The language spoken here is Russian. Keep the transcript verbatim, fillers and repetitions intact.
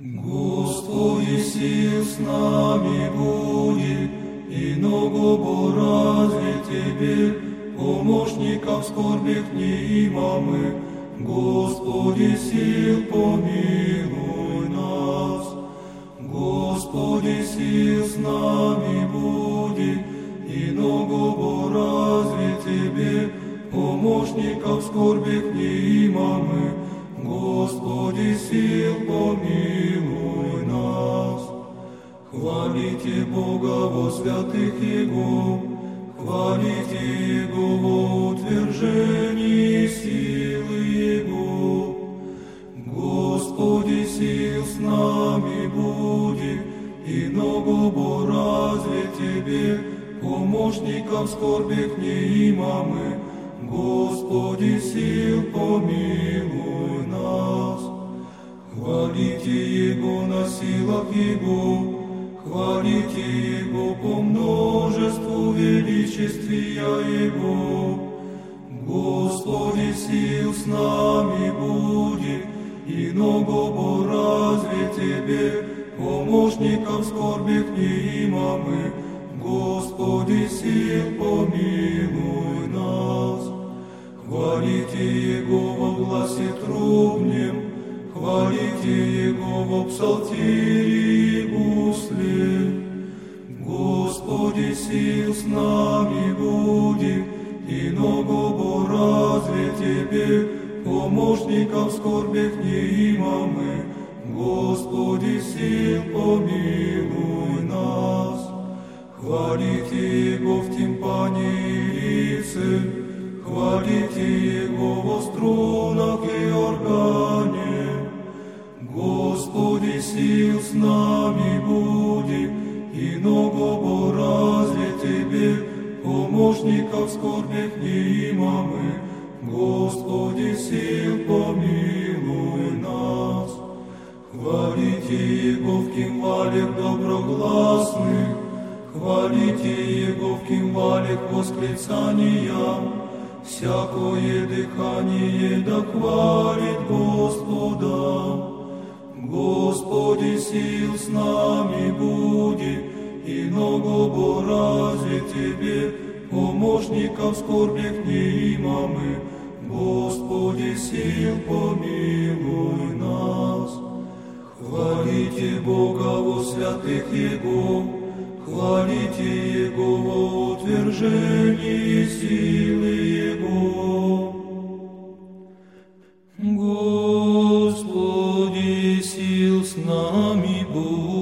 Господи, сил с нами будет, и много разве Тебе, помощников скорбих неимомых. Господи, сил помилуй нас. Господи, сил с нами будет, и много разве Тебе, помощников скорбих неимомых. Господи, сил помилуй нас. Хвалите Бога во святых Его, хвалите Его во утверждении силы Его. Господи, сил с нами будет, и много разве Тебе, помощников скорбих неимомых. Господи, сил помилуй нас. Хвалите Его на силах Его, хвалите Его по множеству величествия Его. Господи, сил с нами будет, и много разве Тебе, помощников скорбих неимомых. Господи, сил помилуй нас. Хвалите Его во гласе трубнем, хвалите Его во псалтире и гусле. Господи, сил с нами будет, и много разве Тебе, помощников скорбих неимомых. Господи, сил помилуй нас. Хвалите Его в тимпане и лице, хвалите Его во струнах и органе. Господи, сил с нами будет, и много разве Тебе, помощников скорбих неимомых. Господи, сил помилуй нас. Хвалите Его в кимвалях доброгласных, хвалите Его в кимвалях восклицаниям. Всякое дыхание да хвалит Господа. Господи, сил с нами будет, и много разве Тебе, помощников скорбих неимомых. Господи, сил помилуй нас. Хвалите Бога во святых Его, хвалите Его во утверждении силы Его. Господи, сил с нами будет.